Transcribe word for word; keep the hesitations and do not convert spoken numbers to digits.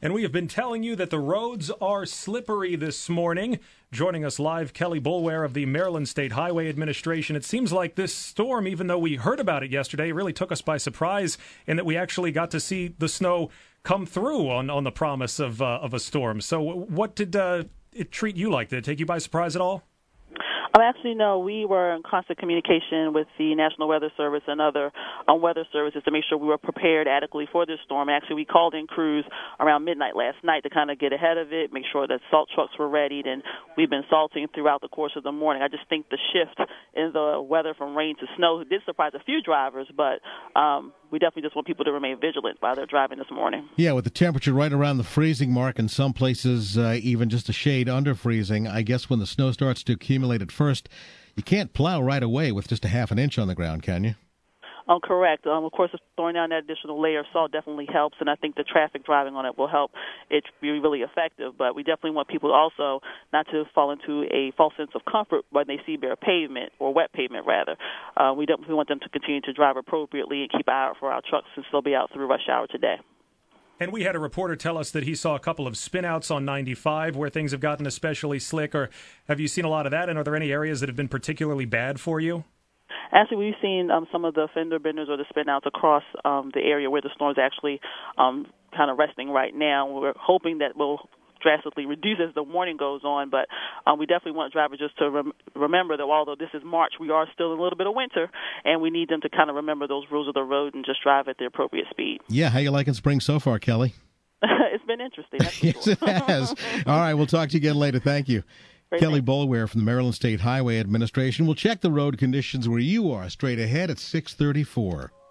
And we have been telling you that the roads are slippery this morning. Joining us live, Kelly Boulware of the Maryland State Highway Administration. It seems like this storm, even though we heard about it yesterday, really took us by surprise in that we actually got to see the snow come through on, on the promise of uh, of a storm. So what did uh, it treat you like? Did it take you by surprise at all? Um, actually, no. We were in constant communication with the National Weather Service and other um, weather services to make sure we were prepared adequately for this storm. Actually, we called in crews around midnight last night to kind of get ahead of it, make sure that salt trucks were readied, and we've been salting throughout the course of the morning. I just think the shift in the weather from rain to snow did surprise a few drivers, but um, we definitely just want people to remain vigilant while they're driving this morning. Yeah, with the temperature right around the freezing mark, in some places uh, even just a shade under freezing, I guess when the snow starts to accumulate at first, you can't plow right away with just a half an inch on the ground, can you? Um, correct. Um, of course, throwing down that additional layer of salt definitely helps, and I think the traffic driving on it will help it be really effective. But we definitely want people also not to fall into a false sense of comfort when they see bare pavement, or wet pavement, rather. Uh, we definitely want them to continue to drive appropriately and keep an eye out for our trucks since they'll be out through rush hour today. And we had a reporter tell us that he saw a couple of spin-outs on ninety-five where things have gotten especially slick. Or have you seen a lot of that, and are there any areas that have been particularly bad for you? Actually, we've seen um, some of the fender benders or the spin-outs across um, the area where the storm is actually um, kind of resting right now. We're hoping that we'll drastically reduce as the morning goes on, but um, we definitely want drivers just to rem- remember that although this is March, we are still in a little bit of winter, and we need them to kind of remember those rules of the road and just drive at the appropriate speed. Yeah, how you liking spring so far, Kelly? It's been interesting. That's for Yes, sure. it has. All right, we'll talk to you again later. Thank you. Great Kelly day. Boulware from the Maryland State Highway Administration. We'll check the road conditions where you are straight ahead at six thirty-four.